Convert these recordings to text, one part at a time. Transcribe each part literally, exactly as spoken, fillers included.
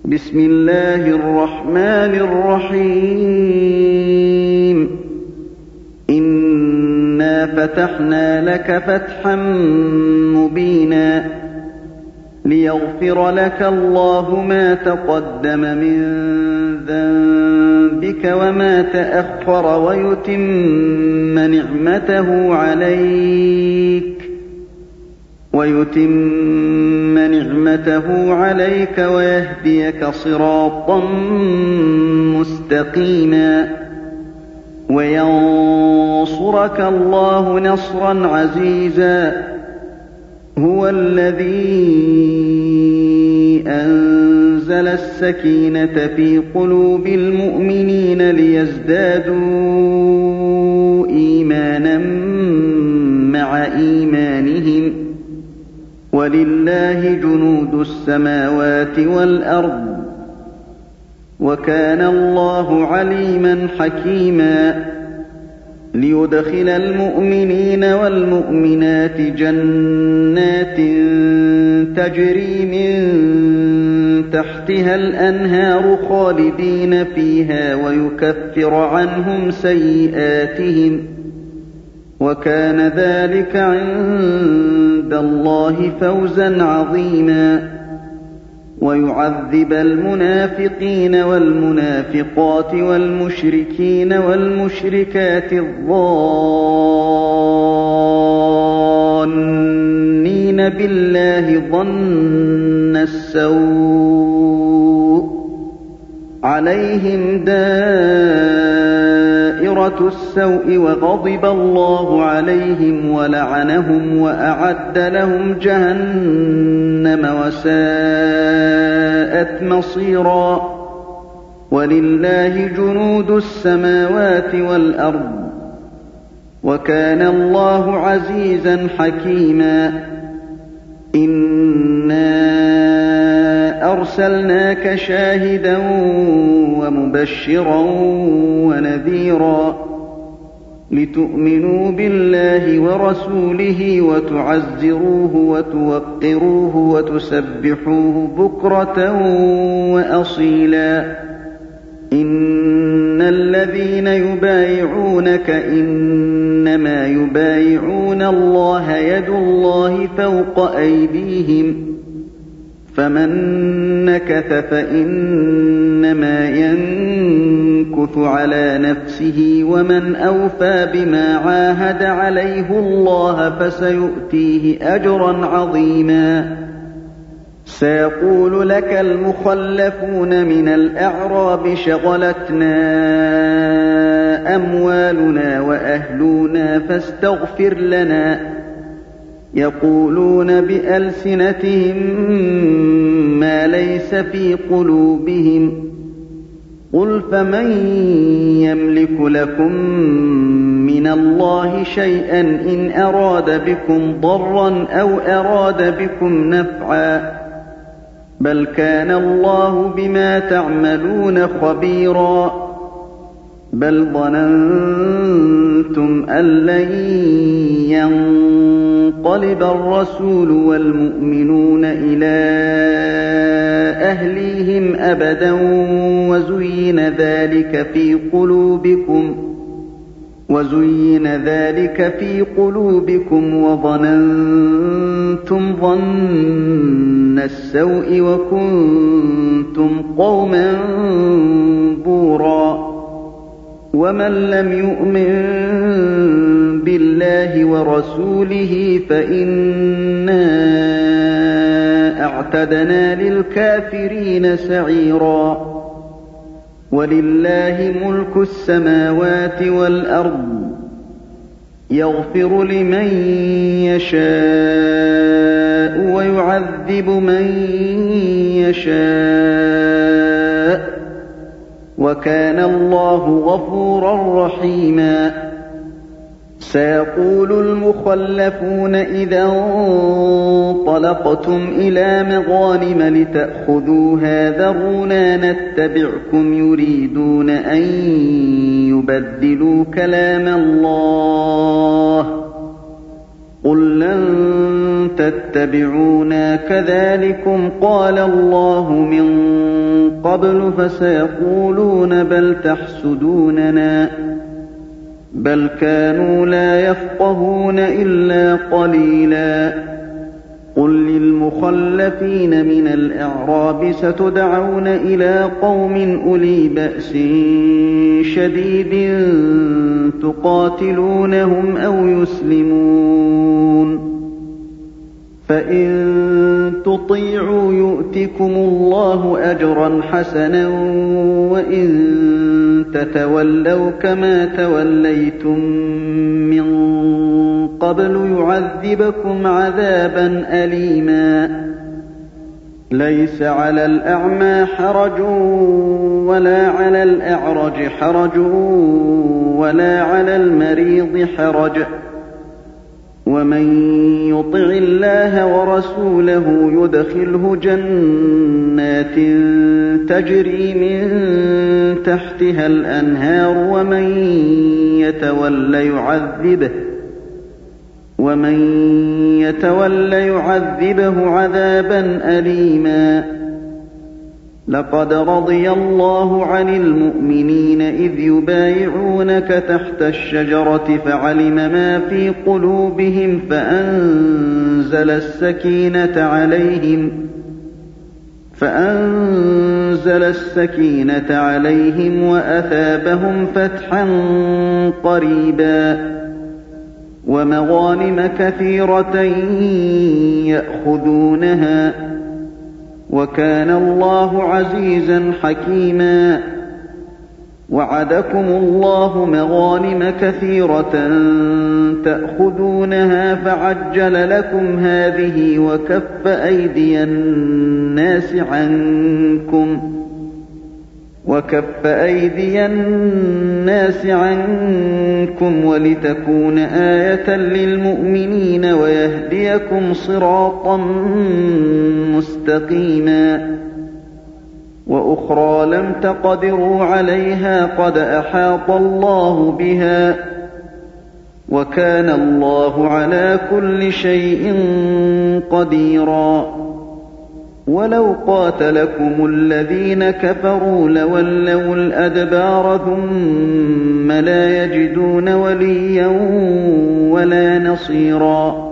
بسم الله الرحمن الرحيم إنا فتحنا لك فتحا مبينا ليغفر لك الله ما تقدم من ذنبك وما تأخر ويتم نعمته عليك ويتم نعمته عليك ويهديك صراطا مستقيما وينصرك الله نصرا عزيزا هو الذي أنزل السكينة في قلوب المؤمنين ليزدادوا إيمانا مع إيمانهم ولله جنود السماوات والأرض وكان الله عليما حكيما ليدخل المؤمنين والمؤمنات جنات تجري من تحتها الأنهار خالدين فيها ويكفر عنهم سيئاتهم وكان ذلك عند الله فوزا عظيما ويعذب المنافقين والمنافقات والمشركين والمشركات الظانين بالله ظن السوء عليهم دائرة السوء وغضب الله عليهم ولعنهم وأعد لهم جهنم وساءت مصيرا ولله جنود السماوات والأرض وكان الله عزيزا حكيما إنا أرسلناك شاهدا ومبشرا ونذيرا لتؤمنوا بالله ورسوله وتعزروه وتوقروه وتسبحوه بكرة وأصيلا إن الذين يبايعونك إنما يبايعون الله يد الله فوق أيديهم فمن نكث فإنما ينكث على نفسه ومن أوفى بما عاهد عليه الله فسيؤتيه أجرا عظيما سيقول لك المخلفون من الأعراب شغلتنا أموالنا وأهلنا فاستغفر لنا يقولون بألسنتهم ما ليس في قلوبهم قل فمن يملك لكم من الله شيئا إن أراد بكم ضرا أو أراد بكم نفعا بل كان الله بما تعملون خبيرا بل ظننتم أن لن ينقلب الرسول والمؤمنون إلى أهليهم أبدا وزين ذلك في قلوبكم وزين ذلك في قلوبكم وظننتم ظن السوء وكنتم قوما بورا ومن لم يؤمن بالله ورسوله فإنا أعتدنا للكافرين سعيرا ولله ملك السماوات والأرض يغفر لمن يشاء ويعذب من يشاء وكان الله غفورا رحيما سيقول المخلفون إذا انطلقتم إلى مغانم لتأخذوها ذرونا نتبعكم يريدون أن يبدلوا كلام الله قل لن تتبعونا كذلكم قال الله من قبل فسيقولون بل تحسدوننا بل كانوا لا يفقهون إلا قليلا قل للمخلفين من الأعراب ستدعون إلى قوم أولي بأس شديد تقاتلونهم أو يسلمون فإن تطيعوا يؤتكم الله أجرا حسنا وإن تتولوا كما توليتم من قبل يعذبكم عذابا أليما ليس على الأعمى حرج ولا على الأعرج حرج ولا على المريض حرج ومن يطع الله ورسوله يدخله جنات تجري من تحتها الأنهار ومن يتولى يعذبه ومن يتولى يعذبه عذابا أليما لقد رضي الله عن المؤمنين إذ يبايعونك تحت الشجرة فعلم ما في قلوبهم فأنزل السكينة عليهم فأنزل السكينة عليهم وأثابهم فتحا قريبا ومغانم كثيرة يأخذونها وكان الله عزيزا حكيما وعدكم الله مغانم كثيرة تأخذونها فعجل لكم هذه وكف أيدي الناس عنكم وكف أيدي الناس عنكم ولتكون آية للمؤمنين ويهديكم صراطا مستقيما وأخرى لم تقدروا عليها قد أحاط الله بها وكان الله على كل شيء قديرا ولو قاتلكم الذين كفروا لولوا الأدبار ثم لا يجدون وليا ولا نصيرا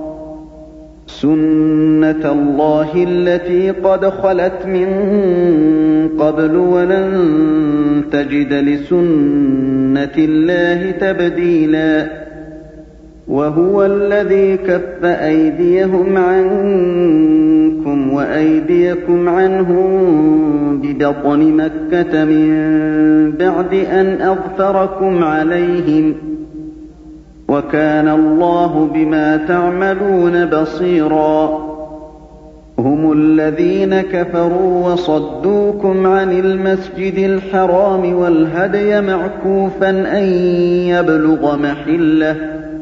سنة الله التي قد خلت من قبل ولن تجد لسنة الله تبديلا وهو الذي كف أيديهم عنكم وأيديكم عنهم ببطن مكة من بعد أن أظفركم عليهم وكان الله بما تعملون بصيرا هم الذين كفروا وصدوكم عن المسجد الحرام والهدي معكوفا أن يبلغ محله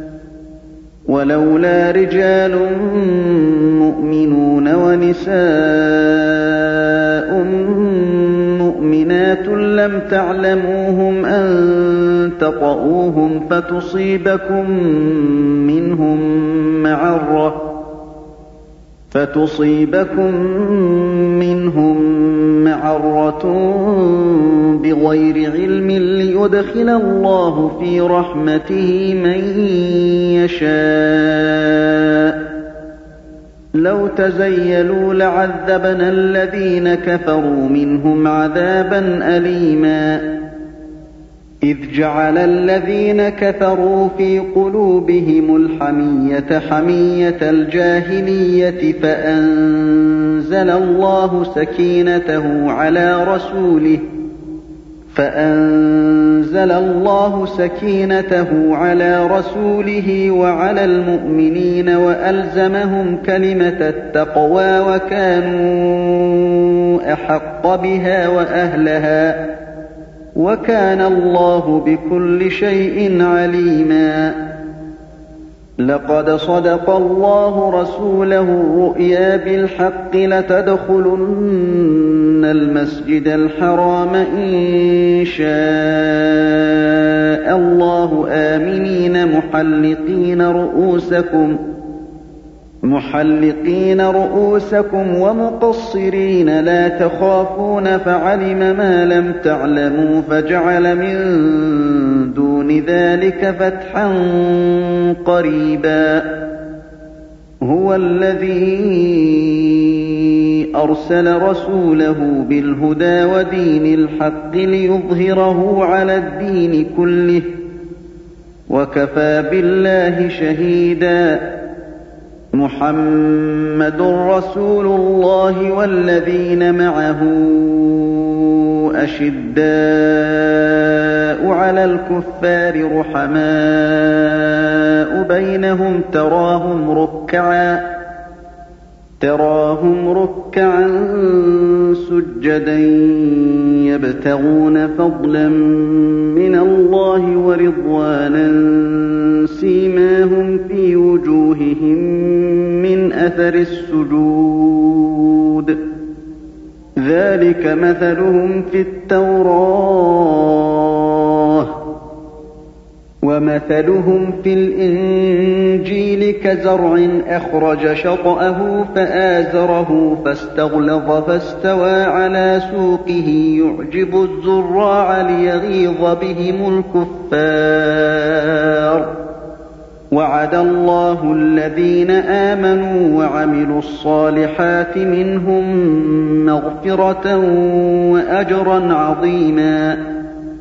ولولا رجال مؤمنون ونساء مؤمنات لم تعلموهم أن تطؤوهم فتصيبكم منهم معرة فتصيبكم منهم معرة بغير علم ليدخل الله في رحمته من يشاء لو تزيلوا لعذبنا الذين كفروا منهم عذابا أليما إذ جعل الذين كفروا في قلوبهم الحمية حمية الجاهلية فأنزل الله سكينته على رسوله فأنزل الله سكينته على رسوله وعلى المؤمنين وألزمهم كلمة التقوى وكانوا أحق بها وأهلها وكان الله بكل شيء عليما لقد صدق الله رسوله الرؤيا بالحق لتدخلن المسجد الحرام إن شاء الله آمنين محلقين رؤوسكم مُحَلِّقِينَ رُءُوسَكُمْ وَمُقَصِّرِينَ لَا تَخَافُونَ فَعَلِمَ مَا لَمْ تَعْلَمُوا فَجَعَلَ مِن دُونِ ذَٰلِكَ فَتْحًا قَرِيبًا هُوَ الَّذِي أَرْسَلَ رَسُولَهُ بِالْهُدَىٰ وَدِينِ الْحَقِّ لِيُظْهِرَهُ عَلَى الدِّينِ كُلِّهِ وَكَفَىٰ بِاللَّهِ شَهِيدًا مُحَمَّدٌ رَّسُولُ اللَّهِ وَالَّذِينَ مَعَهُ أَشِدَّاءُ عَلَى الْكُفَّارِ رُحَمَاءُ بَيْنَهُمْ تَرَاهُمْ رُكَّعًا تراهم ركعا سجدا يبتغون فضلا من الله ورضوانا سيماهم في وجوههم من أثر السجود ذلك مثلهم في التوراة ومثلهم في الإنجيل كزرع أخرج شطأه فآزره فاستغلظ فاستوى على سوقه يعجب الزراع ليغيظ بهم الكفار وعد الله الذين آمنوا وعملوا الصالحات منهم مغفرة وأجرا عظيما